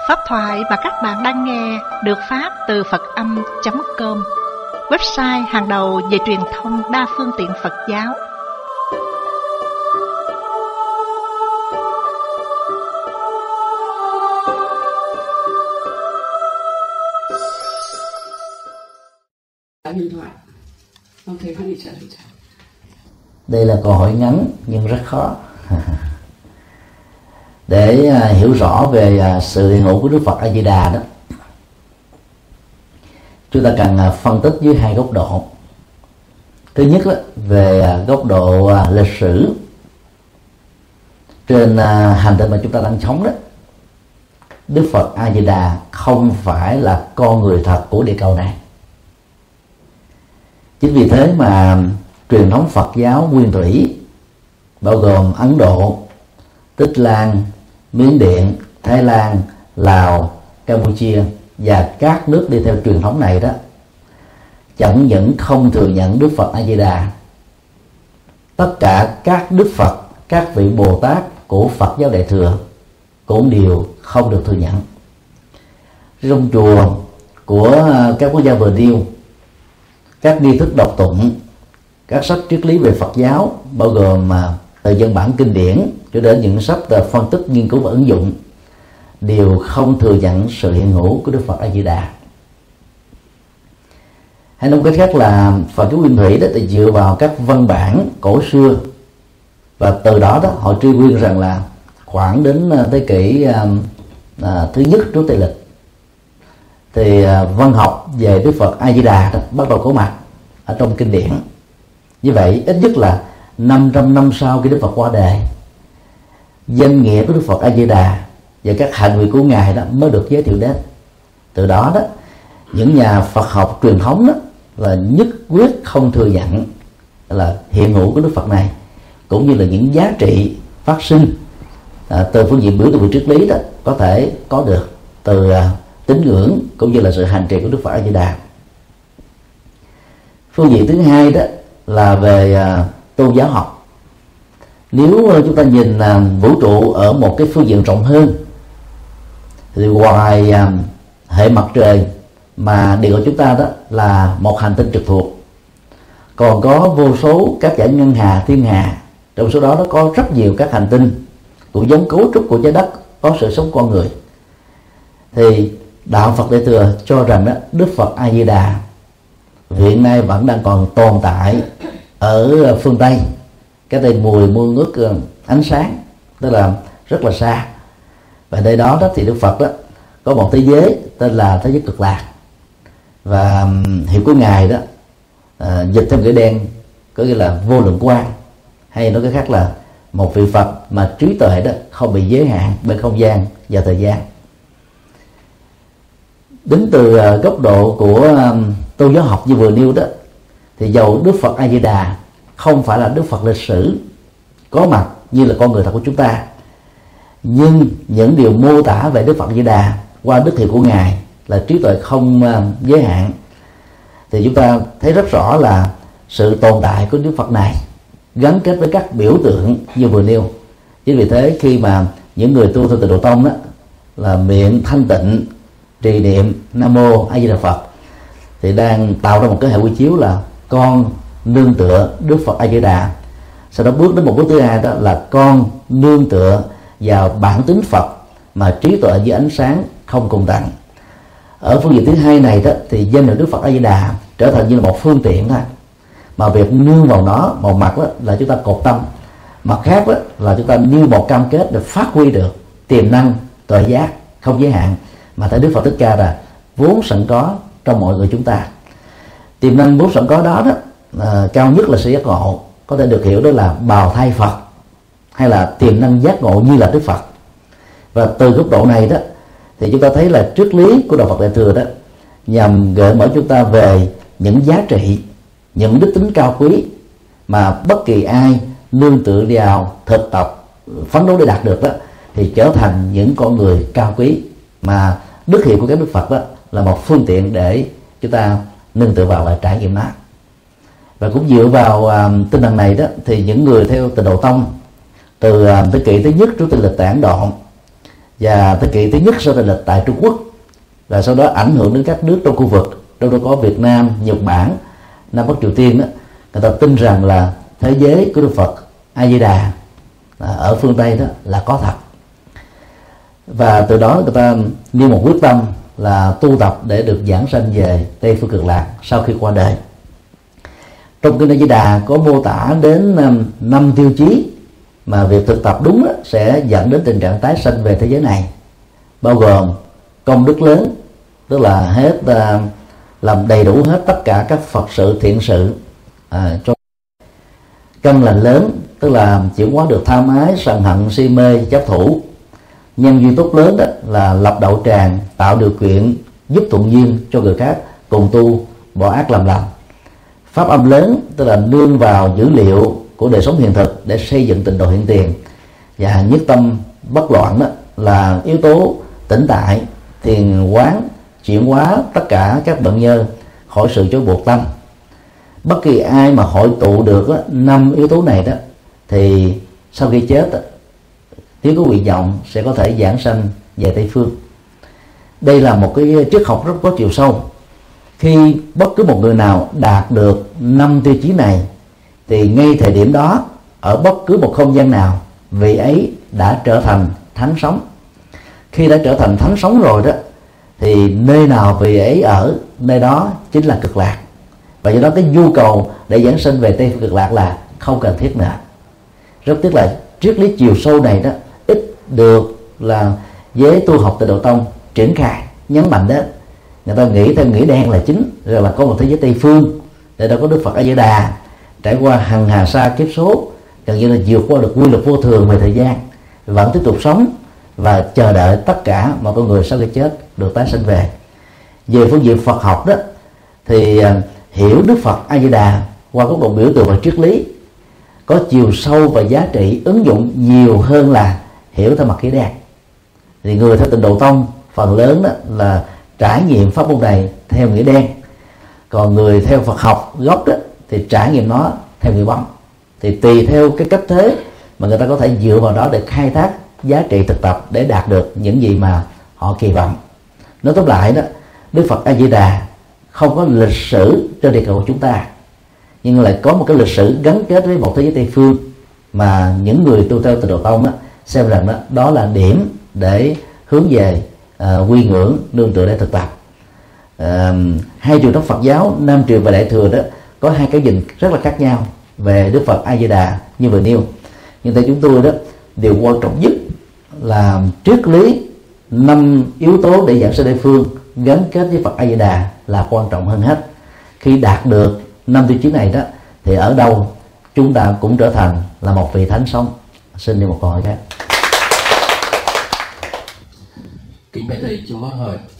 Pháp thoại mà các bạn đang nghe được phát từ Phật-âm.com, website hàng đầu về truyền thông đa phương tiện Phật giáo. Điện thoại. Ông thầy có đi trả lời. Đây là câu hỏi ngắn nhưng rất khó. Để hiểu rõ về sự hiện hữu của Đức Phật A Di Đà đó, chúng ta cần phân tích dưới hai góc độ. Thứ nhất đó, về góc độ lịch sử trên hành tinh mà chúng ta đang sống đó, Đức Phật A Di Đà không phải là con người thật của địa cầu này. Chính vì thế mà truyền thống Phật giáo nguyên thủy bao gồm Ấn Độ, Tích Lan, Miến Điện, Thái Lan, Lào, Campuchia và các nước đi theo truyền thống này đó, chẳng những không thừa nhận Đức Phật A Di Đà, tất cả các Đức Phật, các vị Bồ Tát của Phật giáo Đại thừa cũng đều không được thừa nhận. Trong chùa của các quốc gia vừa nêu, các nghi thức đọc tụng, các sách triết lý về Phật giáo bao gồm từ văn bản kinh điển cho đến những sách phân tích, nghiên cứu và ứng dụng đều không thừa nhận sự hiện hữu của Đức Phật A Di Đà. Hay nói cách khác là Phật giáo nguyên thủy đó thì dựa vào các văn bản cổ xưa, và từ đó họ truy nguyên rằng là khoảng đến thế kỷ thứ nhất trước Tây lịch thì văn học về Đức Phật A Di Đà bắt đầu có mặt ở trong kinh điển. Như vậy ít nhất là 500 năm sau khi Đức Phật qua đời, danh nghĩa của Đức Phật A Di Đà và các hạnh nguyện của ngài đó mới được giới thiệu đến. Từ đó đó, những nhà Phật học truyền thống đó là nhất quyết không thừa nhận là hiện hữu của Đức Phật này, cũng như là những giá trị phát sinh từ phương diện biểu tượng về triết lý đó có thể có được từ tín ngưỡng cũng như là sự hành trì của Đức Phật A Di Đà. Phương diện thứ hai đó là về tôn giáo học. Nếu chúng ta nhìn vũ trụ ở một cái phương diện rộng hơn, thì ngoài hệ mặt trời mà địa cầu chúng ta đó là một hành tinh trực thuộc, còn có vô số các dải ngân hà, thiên hà. Trong số đó có rất nhiều các hành tinh cũng giống cấu trúc của trái đất, có sự sống con người. Thì đạo Phật Đại thừa cho rằng đó, Đức Phật A Di Đà hiện nay vẫn đang còn tồn tại ở phương Tây, cái đây 10 muôn ức ánh sáng, tức là rất là xa. Và nơi đó thì Đức Phật đó có một thế giới tên là thế giới cực lạc, và hiệu của ngài đó dịch theo nghĩa đen có nghĩa là vô lượng quang, hay nói cái khác là một vị Phật mà trí tuệ đó không bị giới hạn bởi không gian và thời gian. Đến từ góc độ của tôn giáo học như vừa nêu đó, thì dầu Đức Phật A Di Đà không phải là Đức Phật lịch sử có mặt như là con người thật của chúng ta, nhưng những điều mô tả về Đức Phật A Di Đà qua đức hiệu của ngài là trí tuệ không giới hạn, thì chúng ta thấy rất rõ là sự tồn tại của Đức Phật này gắn kết với các biểu tượng như vừa nêu. Chính vì thế khi mà những người tu theo Tịnh Độ Tông đó là miệng thanh tịnh trì niệm Nam Mô A Di Đà Phật, thì đang tạo ra một cái hệ quy chiếu là con nương tựa Đức Phật A Di Đà. Sau đó bước đến một bước thứ hai, đó là con nương tựa vào bản tính Phật mà trí tuệ với ánh sáng không cùng tận. Ở phương diện thứ hai này đó, thì danh hiệu Đức Phật A Di Đà trở thành như là một phương tiện thôi, mà việc nương vào nó, một mặt đó là chúng ta cột tâm, mặt khác đó là chúng ta nêu một cam kết để phát huy được tiềm năng tuệ giác không giới hạn mà thấy Đức Phật Thích Ca là vốn sẵn có trong mọi người chúng ta. Tiềm năng vốn sẵn có đó, cao nhất là sự giác ngộ, có thể được hiểu đó là bào thai Phật, hay là tiềm năng giác ngộ như là Đức Phật. Và từ góc độ này đó thì chúng ta thấy là triết lý của đạo Phật Đại thừa đó nhằm gợi mở chúng ta về những giá trị, những đức tính cao quý mà bất kỳ ai nương tựa vào, thực tập, phấn đấu để đạt được đó, thì trở thành những con người cao quý, mà đức hiệu của các Đức Phật đó là một phương tiện để chúng ta nương tựa vào và trải nghiệm nó. Và cũng dựa vào tinh thần này đó, thì những người theo Tịnh Độ Tông từ thế kỷ thứ nhất trước Tây lịch tại Ấn Độ và thời kỳ thứ nhất sau tây lịch tại Trung Quốc, và sau đó ảnh hưởng đến các nước trong khu vực, trong đó có Việt Nam, Nhật Bản, Nam Bắc Triều Tiên đó. Người ta tin rằng là thế giới của Đức Phật A Di Đà ở phương Tây đó là có thật, và từ đó người ta nêu một quyết tâm là tu tập để được giảng sanh về Tây phương Cực Lạc sau khi qua đời. Trong kinh A Di Đà có mô tả đến 5 tiêu chí mà việc thực tập đúng đó sẽ dẫn đến tình trạng tái sanh về thế giới này, bao gồm công đức lớn, tức là làm đầy đủ hết tất cả các Phật sự thiện sự, cho căn lành lớn, tức là chuyển hóa được tham ái, sân hận, si mê, chấp thủ. Nhân duyên tốt lớn đó là lập đậu tràng, tạo điều kiện giúp thuận duyên cho người khác cùng tu, bỏ ác làm lành. Pháp âm lớn, tức là nương vào dữ liệu của đời sống hiện thực để xây dựng tịnh độ hiện tiền. Và nhất tâm bất loạn đó là yếu tố tĩnh tại, thiền quán, chuyển hóa tất cả các bệnh nhân khỏi sự trói buộc tâm. Bất kỳ ai mà hội tụ được 5 yếu tố này đó thì sau khi chết nếu có nguyện vọng sẽ có thể giảng sanh về Tây phương. Đây là một cái triết học rất có chiều sâu. Khi bất cứ một người nào đạt được 5 tiêu chí này thì ngay thời điểm đó, ở bất cứ một không gian nào, vị ấy đã trở thành thánh sống. Khi đã trở thành thánh sống rồi đó thì nơi nào vị ấy ở, nơi đó chính là Cực Lạc. Và do đó cái nhu cầu để giảng sinh về Tây phương Cực Lạc là không cần thiết nữa. Rất tiếc là triết lý chiều sâu này đó ít được là giới tu học Tịnh Độ Tông triển khai, nhấn mạnh đến. Người ta nghĩ theo nghĩa đen là chính, rồi là có một thế giới Tây phương để đó có Đức Phật A Di Đà trải qua hằng hà sa kiếp số, gần như là vượt qua được quy luật vô thường về thời gian, vẫn tiếp tục sống và chờ đợi tất cả mọi con người sau khi chết được tái sinh về. Về phương diện Phật học đó thì hiểu Đức Phật A Di Đà qua góc độ biểu tượng và triết lý có chiều sâu và giá trị ứng dụng nhiều hơn là hiểu theo mặt nghĩa đen. Thì người theo Tịnh Độ Tông phần lớn đó là trải nghiệm pháp môn này theo nghĩa đen, còn người theo Phật học gốc đó thì trải nghiệm nó theo nghĩa bóng. Thì tùy theo cái cách thế mà người ta có thể dựa vào đó để khai thác giá trị thực tập để đạt được những gì mà họ kỳ vọng. Nói tóm lại đó, Đức Phật A Di Đà không có lịch sử trên địa cầu của chúng ta, nhưng lại có một cái lịch sử gắn kết với một thế giới Tây phương mà những người tu theo Tịnh Độ Tông đó xem rằng đó là điểm để hướng về quy ngưỡng, nương tựa để thực tập. Hai truyền thống Phật giáo Nam truyền và Đại thừa đó có hai cái nhìn rất là khác nhau về Đức Phật A Di Đà như vừa nêu, nhưng theo chúng tôi đó, điều quan trọng nhất là triết lý 5 yếu tố để giảng sinh Tây phương gắn kết với Phật A Di Đà là quan trọng hơn hết. Khi đạt được 5 tiêu chí này đó thì ở đâu chúng ta cũng trở thành là một vị thánh sống. Xin đi một câu hỏi khác. Kính bạch thầy cho hỏi